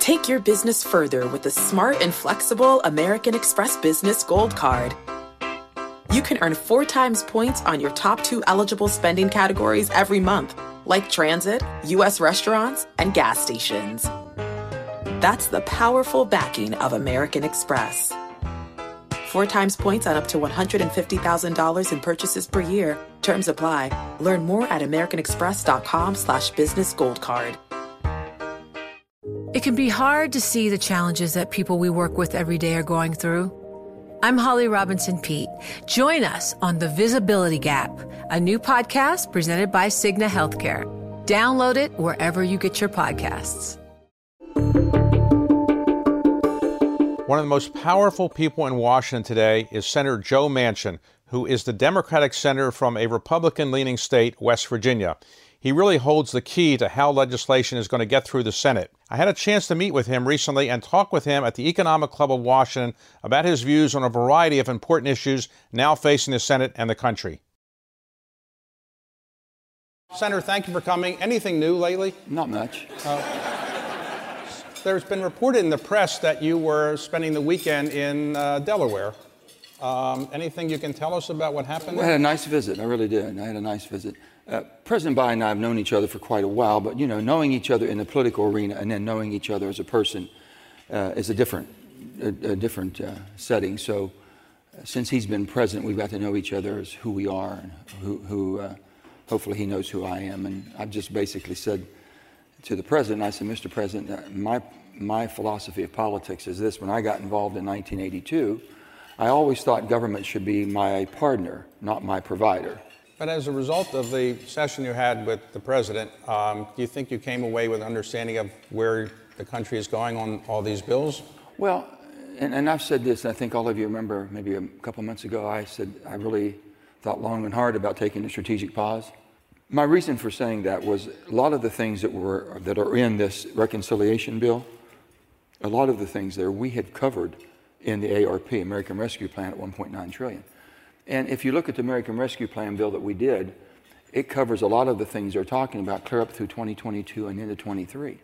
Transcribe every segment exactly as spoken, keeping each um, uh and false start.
Take your business further with the smart and flexible American Express Business Gold Card. You can earn four times points on your top two eligible spending categories every month, like transit, U S restaurants, and gas stations. That's the powerful backing of American Express. Four times points on up to one hundred fifty thousand dollars in purchases per year. Terms apply. Learn more at americanexpress.com slash business gold card. It can be hard to see the challenges that people we work with every day are going through. I'm Holly Robinson Peete. Join us on The Visibility Gap, a new podcast presented by Cigna Healthcare. Download it wherever you get your podcasts. One of the most powerful people in Washington today is Senator Joe Manchin, who is the Democratic senator from a Republican-leaning state, West Virginia. He really holds the key to how legislation is going to get through the Senate. I had a chance to meet with him recently and talk with him at the Economic Club of Washington about his views on a variety of important issues now facing the Senate and the country. Senator, thank you for coming. Anything new lately? Not much. Uh, there's been reported in the press that you were spending the weekend in uh, Delaware. Um, anything you can tell us about what happened Well, there? I had a nice visit. I really did. I had a nice visit. Uh, President Biden and I have known each other for quite a while, but, you know, knowing each other in the political arena and then knowing each other as a person uh, is a different, a, a different uh, setting. So uh, since he's been president, we've got to know each other as who we are and who, who uh, hopefully he knows who I am. And I've just basically said to the president, I said, Mister President, uh, my, my philosophy of politics is this. When I got involved in nineteen eighty-two, I always thought government should be my partner, not my provider. But as a result of the session you had with the president, um, do you think you came away with an understanding of where the country is going on all these bills? Well, and, and I've said this, and I think all of you remember maybe a couple months ago, I said I really thought long and hard about taking a strategic pause. My reason for saying that was a lot of the things that were that are in this reconciliation bill, a lot of the things there we had covered in the A R P, American Rescue Plan, at one point nine trillion dollars. And if you look at the American Rescue Plan bill that we did, it covers a lot of the things they're talking about clear up through twenty twenty-two and into twenty-three.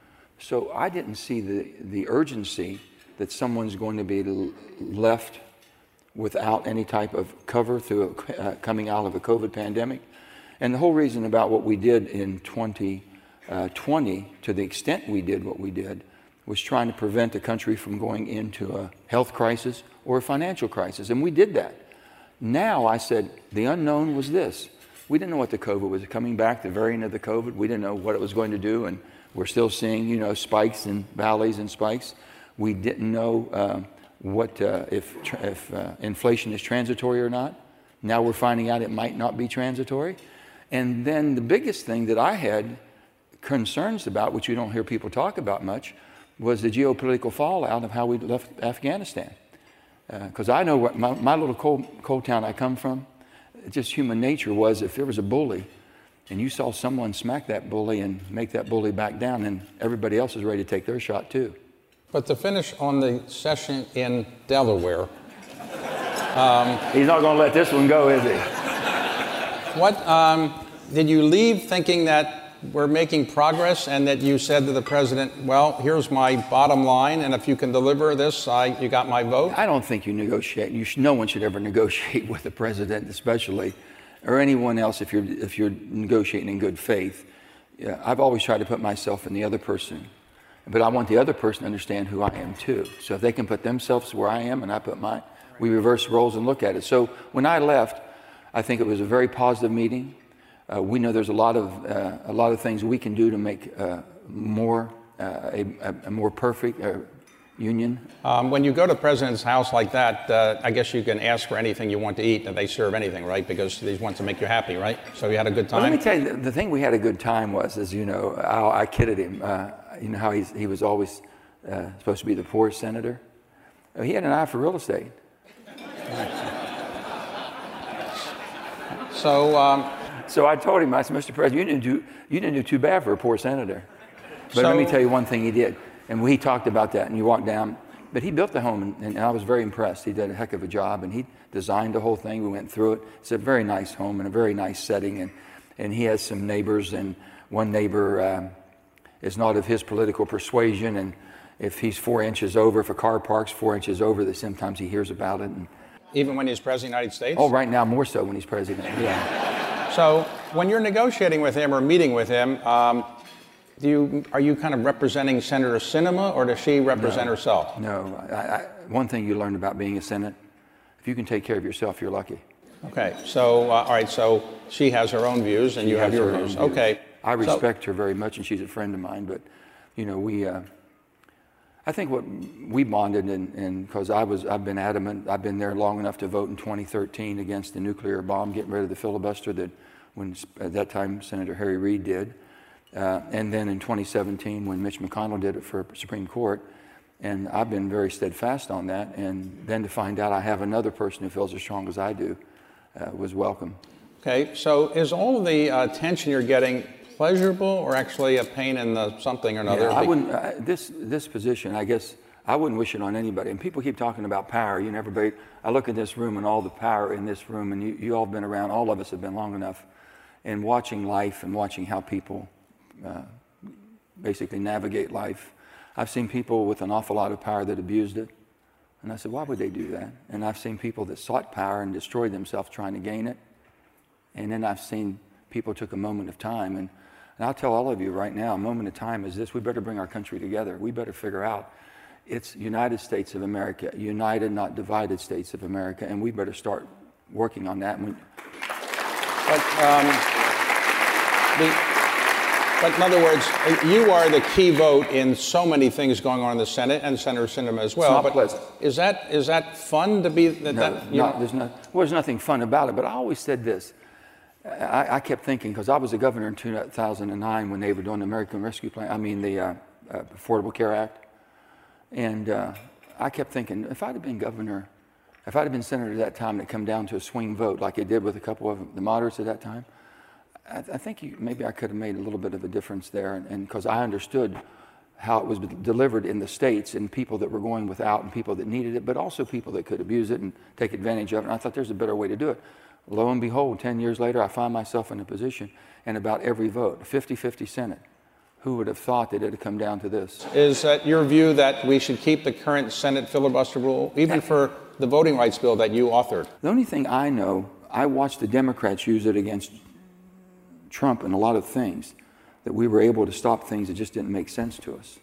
So I didn't see the, the urgency that someone's going to be left without any type of cover through a, uh, coming out of a COVID pandemic. And the whole reason about what we did in twenty twenty, to the extent we did what we did, was trying to prevent the country from going into a health crisis or a financial crisis. And we did that. Now, I said, the unknown was this. We didn't know what the COVID was coming back, the variant of the COVID. We didn't know what it was going to do, and we're still seeing, you know, spikes and valleys and spikes. We didn't know uh, what uh, if, if uh, inflation is transitory or not. Now we're finding out it might not be transitory. And then the biggest thing that I had concerns about, which you don't hear people talk about much, was the geopolitical fallout of how we left Afghanistan. Because uh, I know what my, my little coal, coal town I come from, just human nature was, if there was a bully and you saw someone smack that bully and make that bully back down, then everybody else is ready to take their shot too. But to finish on the session in Delaware. um, He's not going to let this one go, is he? What, um, did you leave thinking that we're making progress and that you said to the president, well, here's my bottom line, and if you can deliver this, I, you got my vote? I don't think you negotiate. You should, no one should ever negotiate with the president, especially, or anyone else if you're, if you're negotiating in good faith. Yeah, I've always tried to put myself in the other person, but I want the other person to understand who I am too. So if they can put themselves where I am and I put mine, we reverse roles and look at it. So when I left, I think it was a very positive meeting. Uh, we know there's a lot of uh, a lot of things we can do to make uh, more uh, a, a more perfect uh, union. Um, when you go to the president's house like that, uh, I guess you can ask for anything you want to eat, and they serve anything, right? Because they want to make you happy, right? So you had a good time. Well, let me tell you, the, the thing we had a good time was, as you know, I, I kidded him. Uh, you know how he's, he was always uh, supposed to be the poorest senator. Uh, he had an eye for real estate. So. Um, So I told him, I said, Mister President, you didn't do, you didn't do too bad for a poor senator. But so, let me tell you one thing he did. And we talked about that, and you walked down. But he built the home, and, and I was very impressed. He did a heck of a job, and he designed the whole thing. We went through it. It's a very nice home and a very nice setting. And, and he has some neighbors, and one neighbor, um, is not of his political persuasion, and if he's four inches over, if a car parks four inches over, that sometimes he hears about it. And, even when he's president of the United States? Oh, right now more so when he's president, yeah. So when you're negotiating with him or meeting with him, um, do you, are you kind of representing Senator Sinema, or does she represent no, herself? No. I, I, one thing you learn about being a Senate, if you can take care of yourself, you're lucky. Okay, so, uh, all right, so she has her own views and she you have your own views. views. Okay. I respect so, her very much, and she's a friend of mine, but, you know, we, uh, I think what we bonded, and because I was, I've been adamant, I've been there long enough to vote in twenty thirteen against the nuclear bomb, getting rid of the filibuster that, when at that time Senator Harry Reid did, uh, and then in twenty seventeen when Mitch McConnell did it for Supreme Court, and I've been very steadfast on that. And then to find out I have another person who feels as strong as I do uh, was welcome. Okay, so is all of the uh, attention you're getting pleasurable, or actually a pain in the something or another? Yeah, I wouldn't, uh, this, this position, I guess, I wouldn't wish it on anybody. And people keep talking about power. You know, everybody, I look at this room and all the power in this room, and you, you all have been around, all of us have been long enough, and watching life and watching how people uh, basically navigate life. I've seen people with an awful lot of power that abused it. And I said, why would they do that? And I've seen people that sought power and destroyed themselves trying to gain it. And then I've seen people took a moment of time. And And I'll tell all of you right now, a moment of time is this: we better bring our country together. We better figure out it's United States of America, united, not divided States of America, and we better start working on that. But, um, the, but in other words, you are the key vote in so many things going on in the Senate, and Senator Sinema as well. It's not but pleasant. Is that is that fun to be that? No, that you not, know? there's, not, well, there's nothing fun about it, but I always said this. I, I kept thinking, because I was a governor in two thousand nine when they were doing the American Rescue Plan, I mean the uh, uh, Affordable Care Act. And uh, I kept thinking, if I'd have been governor, if I'd have been senator at that time, and it come down to a swing vote like it did with a couple of the moderates at that time, I, I think you, maybe I could have made a little bit of a difference there. And because I understood how it was delivered in the states, and people that were going without, and people that needed it, but also people that could abuse it and take advantage of it. And I thought there's a better way to do it. Lo and behold, ten years later, I find myself in a position, and about every vote, fifty fifty Senate. Who would have thought that it had come down to this? Is that your view that we should keep the current Senate filibuster rule, even for the voting rights bill that you authored? The only thing I know, I watched the Democrats use it against Trump and a lot of things, that we were able to stop things that just didn't make sense to us.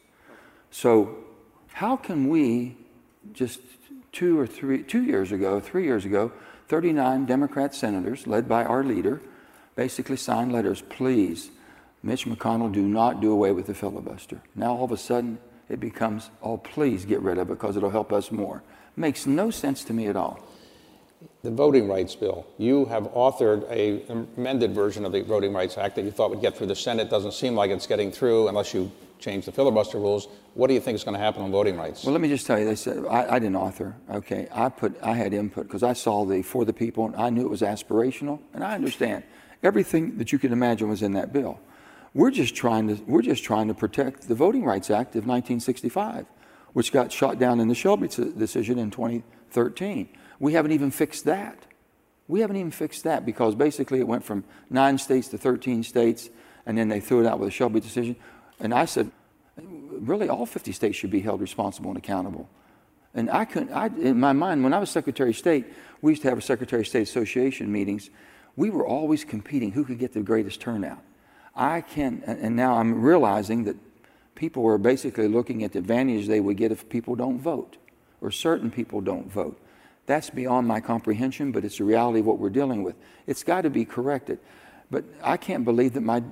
So how can we just two or three, two years ago, three years ago, thirty-nine Democrat senators, led by our leader, basically signed letters, please, Mitch McConnell, do not do away with the filibuster. Now all of a sudden it becomes, oh, please get rid of it because it'll help us more. Makes no sense to me at all. The voting rights bill, you have authored a amended version of the Voting Rights Act that you thought would get through the Senate. Doesn't seem like it's getting through unless you change the filibuster rules. What do you think is going to happen on voting rights? Well, let me just tell you, they said, I, I didn't author, okay? I put, I had input because I saw the For the People, and I knew it was aspirational, and I understand. Everything that you could imagine was in that bill. We're just trying to, we're just trying to protect the Voting Rights Act of nineteen sixty-five, which got shot down in the Shelby decision in twenty thirteen. We haven't even fixed that. We haven't even fixed that because basically it went from nine states to thirteen states, and then they threw it out with a Shelby decision. And I said, really, all fifty states should be held responsible and accountable. And I couldn't, I, in my mind, when I was Secretary of State, we used to have a Secretary of State Association meetings. We were always competing who could get the greatest turnout. I can, and now I'm realizing that people were basically looking at the advantage they would get if people don't vote, or certain people don't vote. That's beyond my comprehension, but it's the reality of what we're dealing with. It's got to be corrected. But I can't believe that my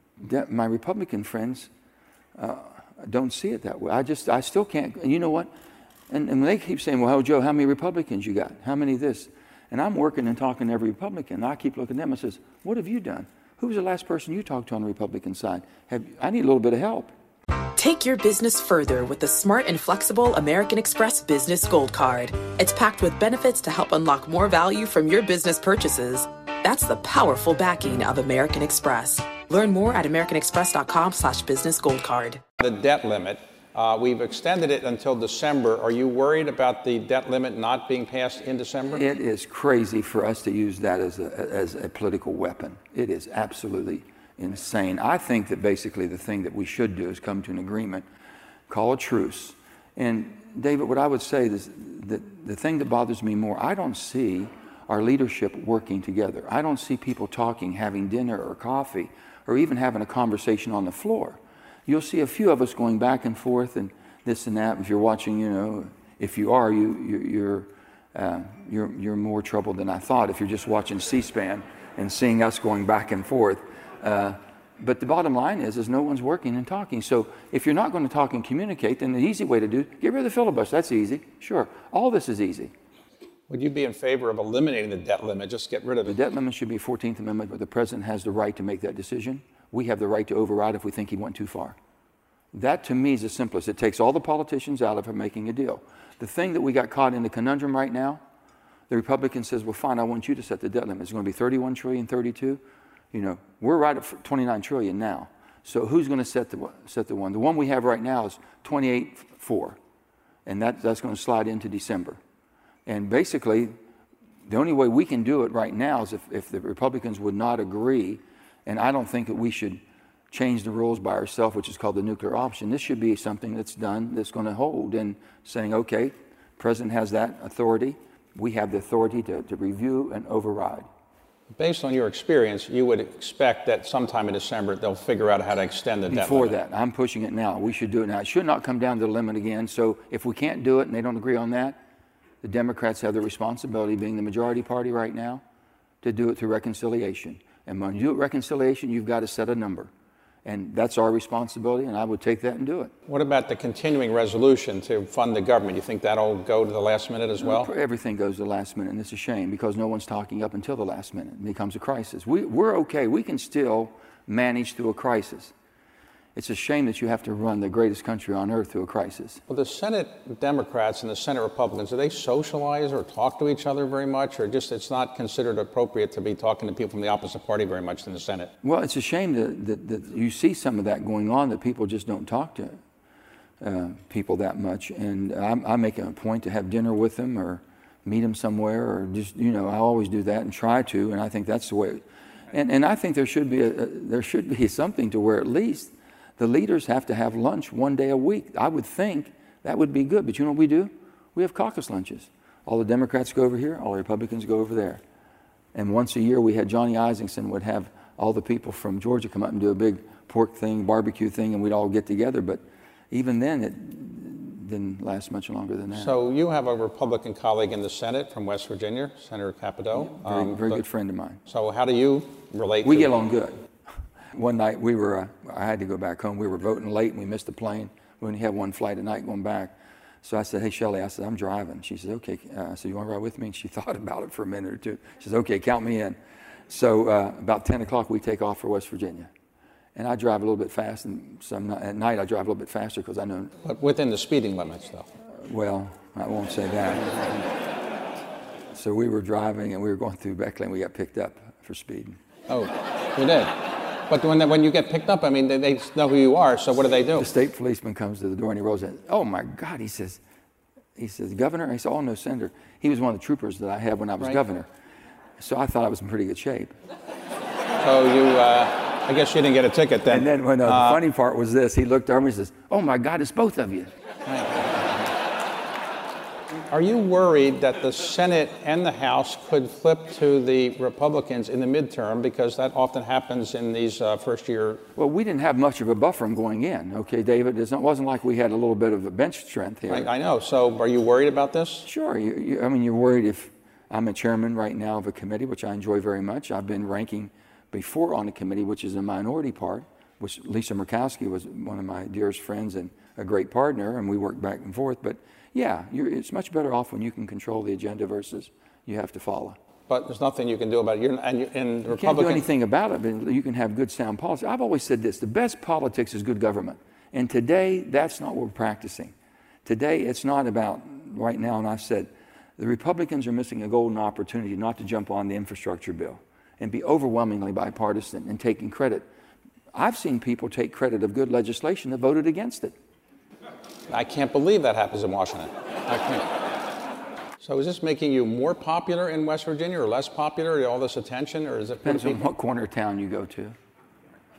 my Republican friends uh, don't see it that way. I just, I still can't, and you know what? And, and they keep saying, well, Joe, how many Republicans you got? How many this? And I'm working and talking to every Republican, and I keep looking at them and says, what have you done? Who was the last person you talked to on the Republican side? Have, I need a little bit of help. Take your business further with the smart and flexible American Express Business Gold Card. It's packed with benefits to help unlock more value from your business purchases. That's the powerful backing of American Express. Learn more at americanexpress.com slash business gold card. The debt limit, uh, we've extended it until December. Are you worried about the debt limit not being passed in December? It is crazy for us to use that as a, as a political weapon. It is absolutely insane. I think that basically the thing that we should do is come to an agreement, call a truce. And David, what I would say is that the thing that bothers me more, I don't see our leadership working together. I don't see people talking, having dinner or coffee, or even having a conversation on the floor. You'll see a few of us going back and forth and this and that. If you're watching, you know, if you are, you, you, you're, uh, you're, you're more trouble than I thought if you're just watching C-SPAN and seeing us going back and forth. Uh, but the bottom line is, is no one's working and talking. So if you're not going to talk and communicate, then the easy way to do it, get rid of the filibuster. That's easy. Sure. All this is easy. Would you be in favor of eliminating the debt limit, just get rid of it? The debt limit should be a fourteenth Amendment, but the president has the right to make that decision. We have the right to override if we think he went too far. That, to me, is the simplest. It takes all the politicians out of him making a deal. The thing that we got caught in the conundrum right now, the Republican says, well, fine, I want you to set the debt limit. It's going to be thirty-one trillion, thirty-two. You know, we're right at twenty-nine trillion now. So who's going to set the, set the one? The one we have right now is twenty-eight four, and that, that's going to slide into December. And basically, the only way we can do it right now is if, if the Republicans would not agree, and I don't think that we should change the rules by ourselves, which is called the nuclear option. This should be something that's done, that's going to hold, and saying, okay, the president has that authority. We have the authority to, to review and override. Based on your experience, you would expect that sometime in December they'll figure out how to extend the debt Before limit. that, I'm pushing it now. We should do it now. It should not come down to the limit again. So if we can't do it and they don't agree on that, the Democrats have the responsibility, being the majority party right now, to do it through reconciliation. And when you do it reconciliation, you've got to set a number. And that's our responsibility, and I would take that and do it. What about the continuing resolution to fund the government? You think that'll go to the last minute as well? Everything goes to the last minute, and it's a shame because no one's talking up until the last minute. It becomes a crisis. We, we're okay. We can still manage through a crisis. It's a shame that you have to run the greatest country on earth through a crisis. Well, the Senate Democrats and the Senate Republicans, do they socialize or talk to each other very much, or just it's not considered appropriate to be talking to people from the opposite party very much in the Senate? Well, it's a shame that, that, that you see some of that going on, that people just don't talk to uh, people that much. And I'm, I make a point to have dinner with them or meet them somewhere, or just, you know, I always do that and try to, and I think that's the way. And, and I think there should be a, a, there should be something to where at least the leaders have to have lunch one day a week. I would think that would be good. But you know what we do? We have caucus lunches. All the Democrats go over here, all the Republicans go over there. And once a year we had Johnny Isakson would have all the people from Georgia come up and do a big pork thing, barbecue thing, and we'd all get together. But even then, it didn't last much longer than that. So you have a Republican colleague in the Senate from West Virginia, Senator Capito. Yeah, very, um, very but, good friend of mine. So how do you relate We to get along good. One night we were, uh, I had to go back home. We were voting late and we missed the plane. We only had one flight a night going back. So I said, hey, Shelley, I said, I'm driving. She said, okay. Uh, I said, you want to ride with me? And she thought about it for a minute or two. She said, okay, count me in. So uh, about ten o'clock, we take off for West Virginia. And I drive a little bit fast, and some, at night I drive a little bit faster because I know. But within the speeding limits, though. Uh, well, I won't say that. So we were driving and we were going through Beckley and we got picked up for speeding. Oh, you did? But when, they, when you get picked up, I mean, they, they know who you are, so what do they do? The state policeman comes to the door and he rolls in. Oh my God, he says, he says, Governor? I said, oh no, Senator. He was one of the troopers that I had when I was right. governor. So I thought I was in pretty good shape. So you, uh, I guess you didn't get a ticket then. And then when uh, uh, the funny part was this, he looked over and he says, oh my God, it's both of you. Right. Are you worried that the Senate and the House could flip to the Republicans in the midterm, because that often happens in these uh, first year? Well, we didn't have much of a buffer going in, okay, David? It wasn't like we had a little bit of a bench strength here. I, I know. So are you worried about this? Sure. You, you, I mean, you're worried if I'm a chairman right now of a committee, which I enjoy very much. I've been ranking before on a committee, which is a minority part, which Lisa Murkowski was one of my dearest friends and a great partner, and we worked back and forth. But yeah, you're, it's much better off when you can control the agenda versus you have to follow. But there's nothing you can do about it. You're, and, you, and you Republican... can't do anything about it, but you can have good, sound policy. I've always said this, the best politics is good government. And today, that's not what we're practicing. Today, it's not about, right now, and I've said, the Republicans are missing a golden opportunity not to jump on the infrastructure bill and be overwhelmingly bipartisan and taking credit. I've seen people take credit of good legislation that voted against it. I can't believe that happens in Washington. I can't. So is this making you more popular in West Virginia or less popular, all this attention, or is it... Depends on what corner of town you go to.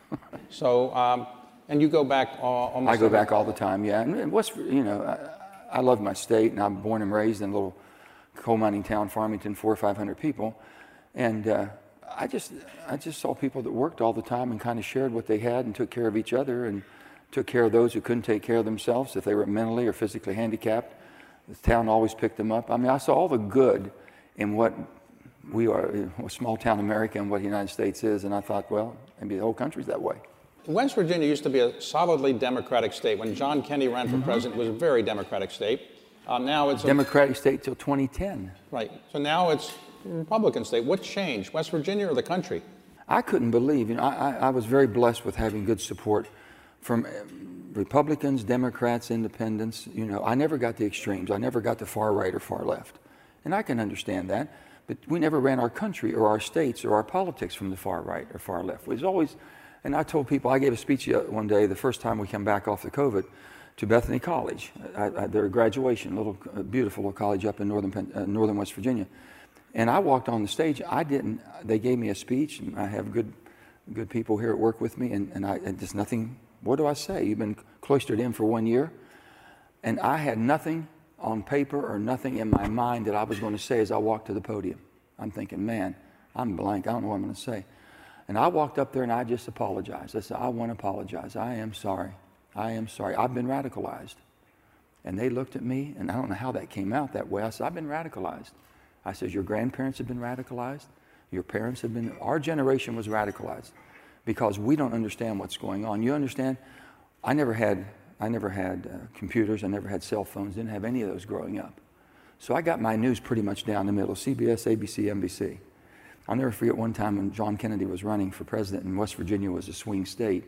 So, um, and you go back all, almost... I go back all the time, yeah. And, and West, you know, I, I love my state, and I'm born and raised in a little coal mining town, Farmington, four or five hundred people. And uh, I just I just saw people that worked all the time and kind of shared what they had and took care of each other and took care of those who couldn't take care of themselves if they were mentally or physically handicapped. The town always picked them up. I mean, I saw all the good in what we are, you know, small town America, and what the United States is, and I thought, well, maybe the whole country's that way. West Virginia used to be a solidly Democratic state. When John Kennedy ran for mm-hmm. president, it was a very Democratic state. Um, now it's a Democratic state till twenty ten. Right. So now it's a Republican state. What changed, West Virginia or the country? I couldn't believe. You know, I, I was very blessed with having good support from Republicans, Democrats, Independents. You know, I never got the extremes. I never got the far right or far left, and I can understand that. But we never ran our country or our states or our politics from the far right or far left. It was always. And I told people, I gave a speech one day, the first time we came back off the COVID, to Bethany College, I, I, their graduation, a little uh, beautiful little college up in northern, uh, northern West Virginia. And I walked on the stage. I didn't, they gave me a speech, and I have good good people here at work with me, and, and I and just nothing, what do I say? You've been cloistered in for one year. And I had nothing on paper or nothing in my mind that I was going to say as I walked to the podium. I'm thinking, man, I'm blank. I don't know what I'm going to say. And I walked up there and I just apologized. I said, I want to apologize. I am sorry. I am sorry. I've been radicalized. And they looked at me, and I don't know how that came out that way. I said, I've been radicalized. I said, your grandparents have been radicalized. Your parents have been, our generation was radicalized because we don't understand what's going on. You understand? I never had, I never had uh, computers. I never had cell phones. Didn't have any of those growing up. So I got my news pretty much down the middle, C B S, A B C, N B C. I'll never forget one time when John Kennedy was running for president and West Virginia was a swing state.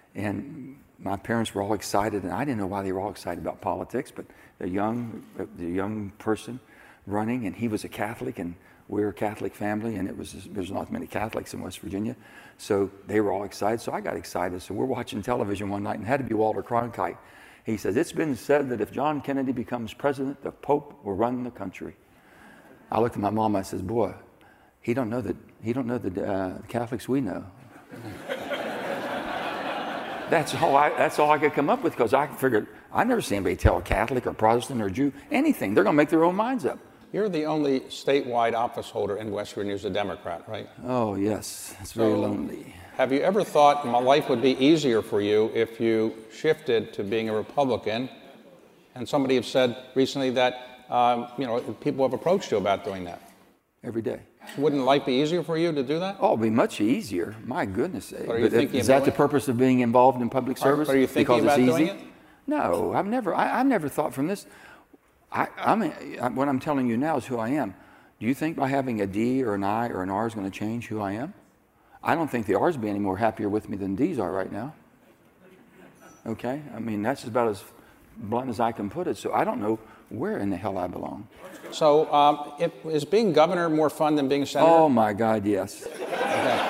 And my parents were all excited, and I didn't know why they were all excited about politics, but a young, a young person running, and he was a Catholic, and we were a Catholic family, and it was there's not many Catholics in West Virginia. So they were all excited, so I got excited. So we're watching television one night, and it had to be Walter Cronkite. He says, it's been said that if John Kennedy becomes president, the Pope will run the country. I looked at my mom, I says, boy, He don't know the he don't know the uh, Catholics we know. That's all I that's all I could come up with, because I figured I never seen anybody tell a Catholic or Protestant or Jew anything. They're going to make their own minds up. You're the only statewide office holder in West Virginia who's a Democrat, right? Oh yes, it's very so, lonely. Have you ever thought my life would be easier for you if you shifted to being a Republican? And somebody have said recently that um, you know people have approached you about doing that. Every day. Wouldn't life be easier for you to do that? Oh, it'd be much easier. My goodness. But are you but thinking is of that the doing purpose of being involved in public service? Are, are you thinking because about it's easy? doing it? No, I've never. I, I've never thought from this. I, I mean, what I'm telling you now is who I am. Do you think by having a D or an I or an R is going to change who I am? I don't think the R's be any more happier with me than D's are right now. Okay, I mean that's about as blunt as I can put it. So I don't know where in the hell I belong. So um, it, is being governor more fun than being senator? Oh my God, yes. Okay.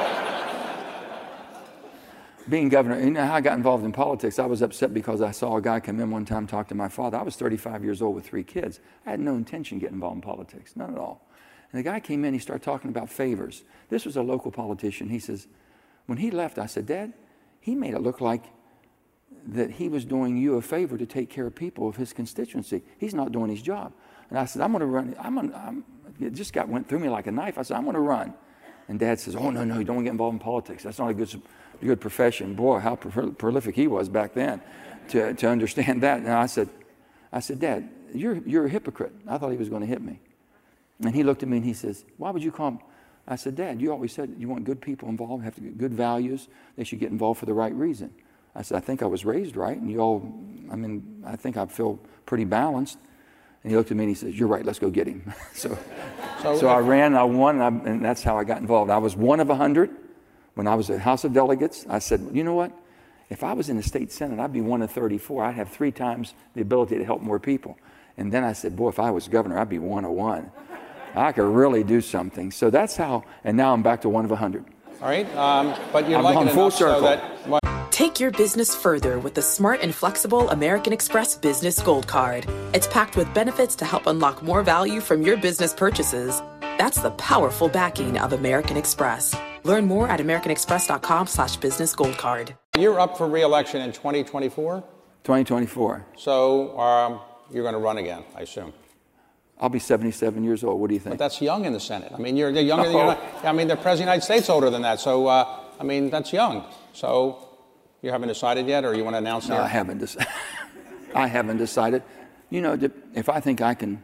Being governor, you know how I got involved in politics? I was upset because I saw a guy come in one time talk to my father. I was thirty-five years old with three kids. I had no intention of getting involved in politics, none at all. And the guy came in, he started talking about favors. This was a local politician. He says, when he left, I said, Dad, he made it look like that he was doing you a favor to take care of people of his constituency. He's not doing his job. And I said, I'm going to run. I'm gonna, I'm, it just got went through me like a knife. I said, I'm going to run. And Dad says, oh, no, no, you don't get involved in politics. That's not a good, good profession. Boy, how pro- prolific he was back then to, to understand that. And I said, I said, Dad, you're, you're a hypocrite. I thought he was going to hit me. And he looked at me and he says, why would you call him? I said, Dad, you always said you want good people involved, have to get good values. They should get involved for the right reason. I said, I think I was raised right. And you all, I mean, I think I feel pretty balanced. And he looked at me and he says, you're right, let's go get him. so so, so I ran, I won, and, I, and that's how I got involved. I was one of a hundred. When I was at House of Delegates, I said, you know what? If I was in the state Senate, I'd be one of thirty-four. I'd have three times the ability to help more people. And then I said, boy, if I was governor, I'd be one of one. I could really do something. So that's how, and now I'm back to one of a hundred. All right, um, but you're I'm like on it full enough circle. So that... Well, Take your business further with the smart and flexible American Express Business Gold Card. It's packed with benefits to help unlock more value from your business purchases. That's the powerful backing of American Express. Learn more at americanexpress.com slash business gold card. You're up for re-election in twenty twenty-four? twenty twenty-four. So um, you're going to run again, I assume. I'll be seventy-seven years old. What do you think? But that's young in the Senate. I mean, you're, you're younger. You're not, I mean, the President of the United States older than that. So, uh, I mean, that's young. So you haven't decided yet, or you want to announce No, it? I haven't decided. I haven't decided. You know, if I think I can,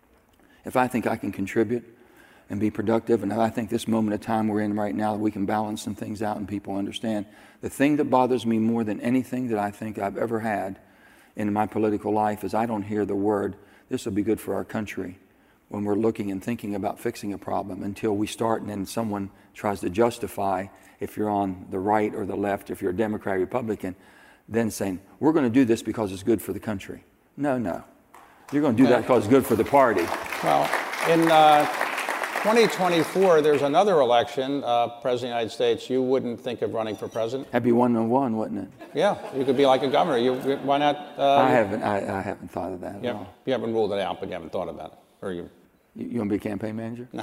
if I think I can contribute and be productive, and I think this moment of time we're in right now, we can balance some things out and people understand. The thing that bothers me more than anything that I think I've ever had in my political life is I don't hear the word, this will be good for our country, when we're looking and thinking about fixing a problem, until we start and then someone tries to justify, if you're on the right or the left, if you're a Democrat or Republican, then saying, we're going to do this because it's good for the country. No, no. You're going to do that because it's good for the party. Well, in uh, twenty twenty-four, there's another election, uh, President of the United States. You wouldn't think of running for president? That'd be one on one, wouldn't it? Yeah, you could be like a governor. You, why not? Uh, I haven't. I, I haven't thought of that. Yeah, at all. you haven't ruled it out, but you haven't thought about it, or you? You, you want to be a campaign manager? No.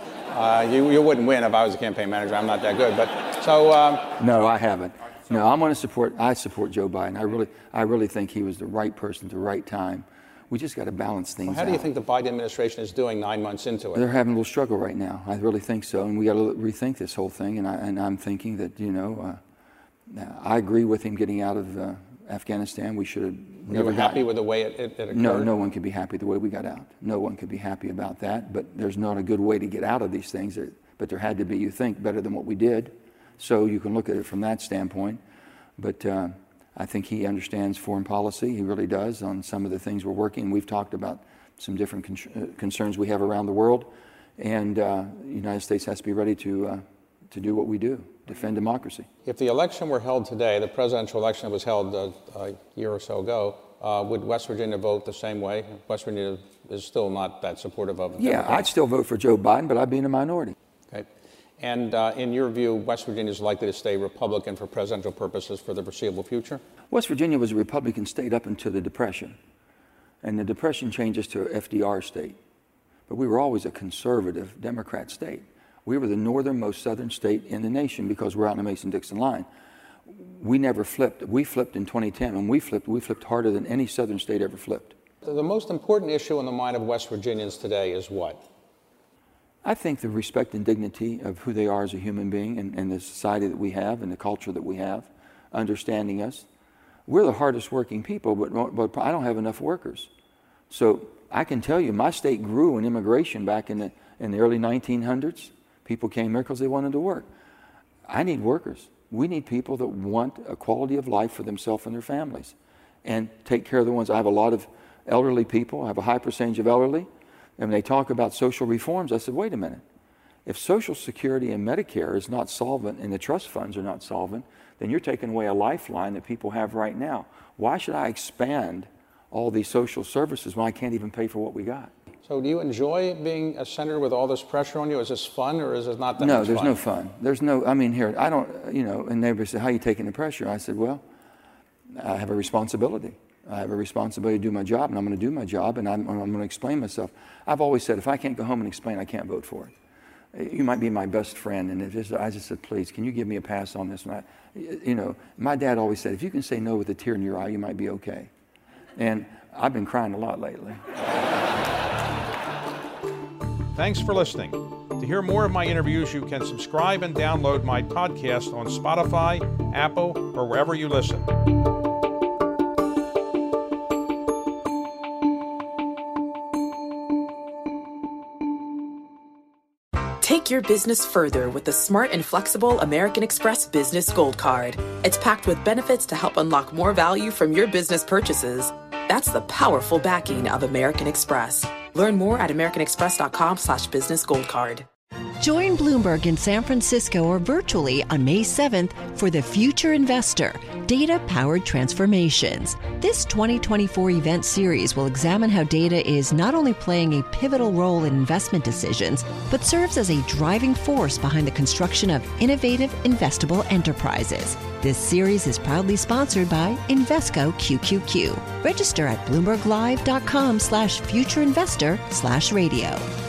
uh, you you wouldn't win if I was a campaign manager. I'm not that good, but so. Um, no, I haven't. No, I'm going to support. I support Joe Biden. I really, I really think he was the right person at the right time. We just got to balance things well, how out. do you think the Biden administration is doing nine months into it? They're having a little struggle right now. I really think so, and we got to rethink this whole thing. And I and I'm thinking that you know, uh, I agree with him getting out of uh, Afghanistan. We should have you never were happy got, with the way it, it, it occurred? No, no one could be happy the way we got out. No one could be happy about that. But there's not a good way to get out of these things. But there had to be, you think, better than what we did. So you can look at it from that standpoint. But uh, I think he understands foreign policy. He really does on some of the things we're working. We've talked about some different con- uh, concerns we have around the world. And uh, the United States has to be ready to, uh, to do what we do, defend democracy. If the election were held today, the presidential election that was held uh, a year or so ago, uh, would West Virginia vote the same way? West Virginia is still not that supportive of Yeah, Democrats. I'd still vote for Joe Biden, but I'd be in a minority. Okay. And uh, in your view, West Virginia is likely to stay Republican for presidential purposes for the foreseeable future? West Virginia was a Republican state up until the Depression. And the Depression changed us to an F D R state. But we were always a conservative Democrat state. We were the northernmost southern state in the nation because we're out in the Mason-Dixon line. We never flipped. We flipped in twenty ten. When we flipped, we flipped harder than any southern state ever flipped. The most important issue in the mind of West Virginians today is what? I think the respect and dignity of who they are as a human being and, and the society that we have and the culture that we have, understanding us. We're the hardest working people, but, but I don't have enough workers. So I can tell you, my state grew in immigration back in the, in the early nineteen hundreds. People came here because they wanted to work. I need workers. We need people that want a quality of life for themselves and their families and take care of the ones. I have a lot of elderly people. I have a high percentage of elderly. And when they talk about social reforms, I said, wait a minute. If Social Security and Medicare is not solvent and the trust funds are not solvent, then you're taking away a lifeline that people have right now. Why should I expand all these social services when I can't even pay for what we got? So do you enjoy being a senator with all this pressure on you? Is this fun or is it not that no, much fun? No, there's no fun. There's no, I mean, here, I don't, you know, and neighbors say, how are you taking the pressure? I said, well, I have a responsibility. I have a responsibility to do my job, and I'm going to do my job, and I'm, I'm going to explain myself. I've always said, if I can't go home and explain, I can't vote for it. You might be my best friend, and it just, I just said, please, can you give me a pass on this? And I, you know, my dad always said, if you can say no with a tear in your eye, you might be okay. And I've been crying a lot lately. Thanks for listening. To hear more of my interviews, you can subscribe and download my podcast on Spotify, Apple, or wherever you listen. Take your business further with the smart and flexible American Express Business Gold Card. It's packed with benefits to help unlock more value from your business purchases. That's the powerful backing of American Express. Learn more at americanexpress.com slash business gold card. Join Bloomberg in San Francisco or virtually on May seventh for The Future Investor, Data-Powered Transformations. This twenty twenty-four event series will examine how data is not only playing a pivotal role in investment decisions, but serves as a driving force behind the construction of innovative, investable enterprises. This series is proudly sponsored by Invesco Q Q Q. Register at bloomberglive.com slash futureinvestor slash radio.